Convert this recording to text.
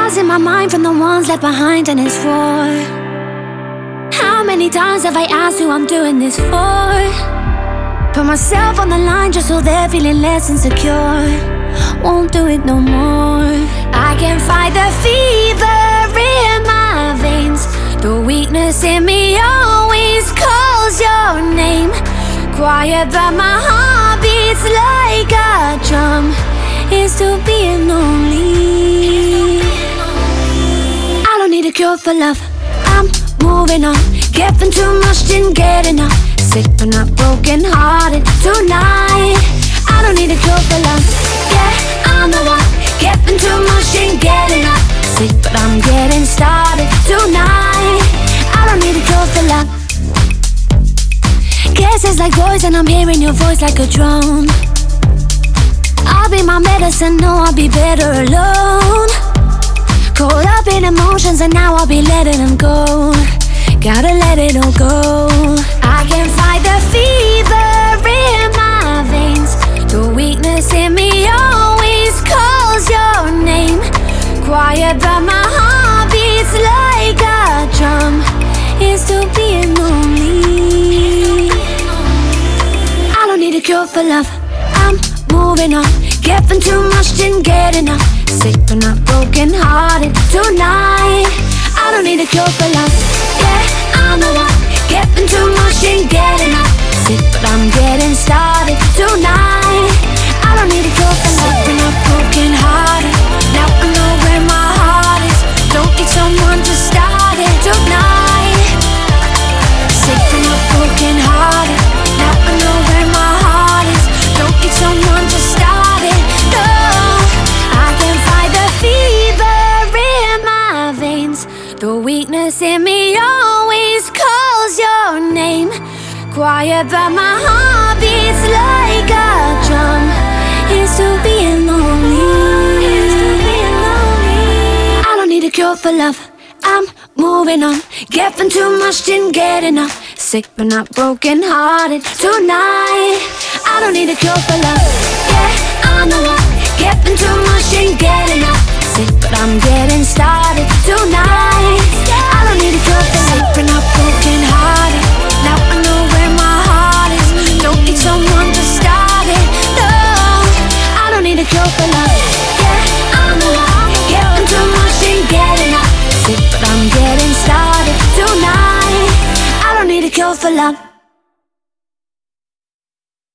Scars in my mind from the ones left behind, and it's war. How many times have I asked who I'm doing this for? Put myself on the line just so they're feeling less insecure. Won't do it no more. I can fight the fever in my veins. The weakness in me always calls your name. Quiet but my heart beats like a drum. It's still being lonely. I don't need a cure for love. I'm moving on. Giving too much, didn't get enough. Sick but not broken hearted tonight. I don't need a cure for love. Yeah, I'm the one. Giving too much, didn't get enough. Sick but I'm getting started tonight. I don't need a cure for love. Kisses like poison, I'm hearing your voice like a drone. I'll be my medicine, no, I'll be better alone. Caught up in emotions and now I'll be letting them go. Gotta let it all go. I can fight the fever in my veins. The weakness in me always calls your name. Quiet but my heart beats like a drum. It's still being lonely. I don't need a cure for love. I'm moving on. Giving too much, didn't get enough. Sick but not broken hearted tonight. I don't need a cure for love. Yeah, I'm the one. Giving too much, didn't get enough. Sick but I'm getting started tonight. I don't need a cure for love. Sick but not broken hearted. Now I know where my heart is. Don't need someone to start it tonight. Sick but not broken hearted. Now I know where my heart is. Don't need someone to start it. No, I can fight the fever in my veins. The weakness in me always calls your name. Quiet but my heart beats like a drum. It's still being lonely. I don't need a cure for love. I'm moving on. Giving too much, didn't get enough. Sick but not broken hearted tonight. I don't need a cure for love. Yeah, I'm the one. Giving too much, didn't get enough. Sick but I'm getting started tonight. I don't need a cure for love. Sick but not broken hearted. Now I know where my heart is. Don't need someone to start it. No, I don't need a cure for love.